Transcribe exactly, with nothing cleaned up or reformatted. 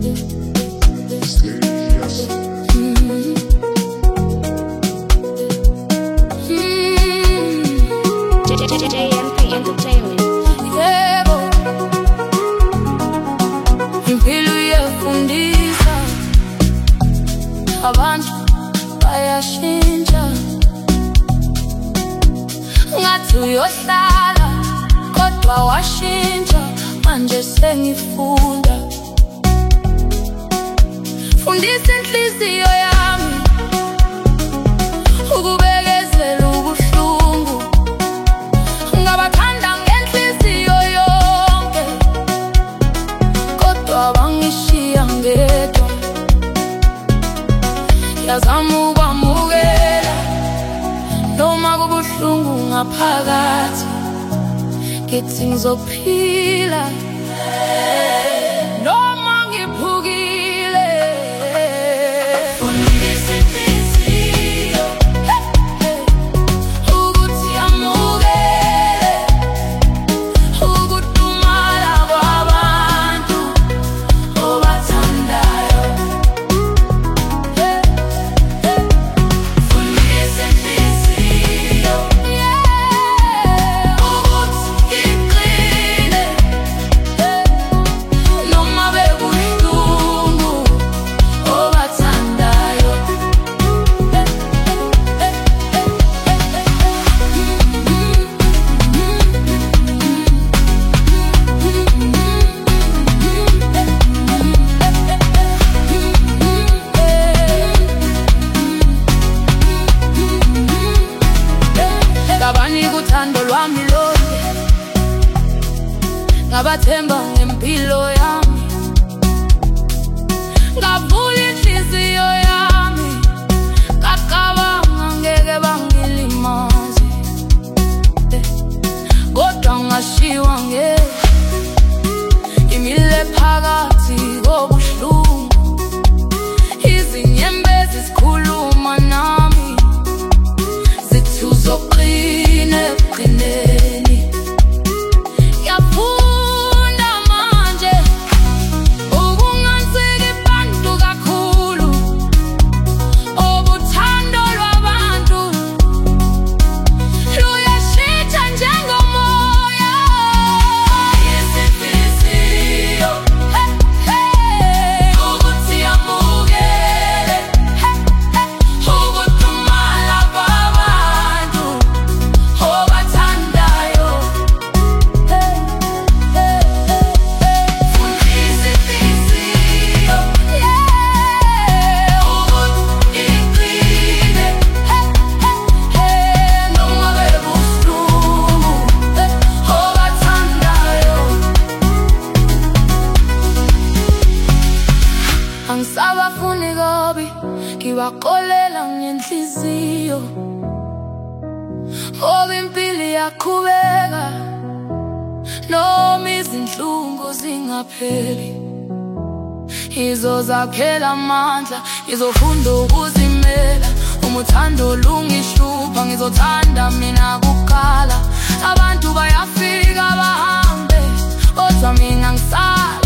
Abantu bayashintsha, ngathi uyohlala kodwa washintsha. Manje sengifunda, fundisa inhliziyo yami ukubekezela ubuhlungu. Ngabathanda ngenhliziyo yonke kodwa bangishiya ngedwa. Yazama ukwamukela noma kubuhlungu ngaphakathi, ngithi ngizophila noma ngiphukile. Fundisa inhliziyo ukuthi yamukele ukudumala kwabantu obathandayo. Uthando lwami lonke ngabathemba ngempilo yami, ngavula inhliziyo yami, ngacabanga ngeke bangilimaze, kodwa ngashiwa ngeke. Ngimile phakathi kobuhlungu, izinyembezi zikhuluma nami zithi uzoqina ekugcineni. Ngiyafunda manje ukungansiki bantu kakhulu, ubuthando lwabantu luyashintsha njengomoya. Izinhliziyo ukuthi yamukele ukudumala kwabantu obathandayo. Fundisa inhliziyo ukuthi iqine noma bebuhlungu obathandayo. Angisabafuni kabi, ngibaxolela ngenhliziyo ngoba impilo iyaqhubeka noma izinhlungu zingapheli. Ngizozakhela amandla, ngizofunda ukuzimela. Uma uthando lungihlupha, ngizothanda mina kuqala. Abantu bayafika bahambe, kodwa mina ngisala.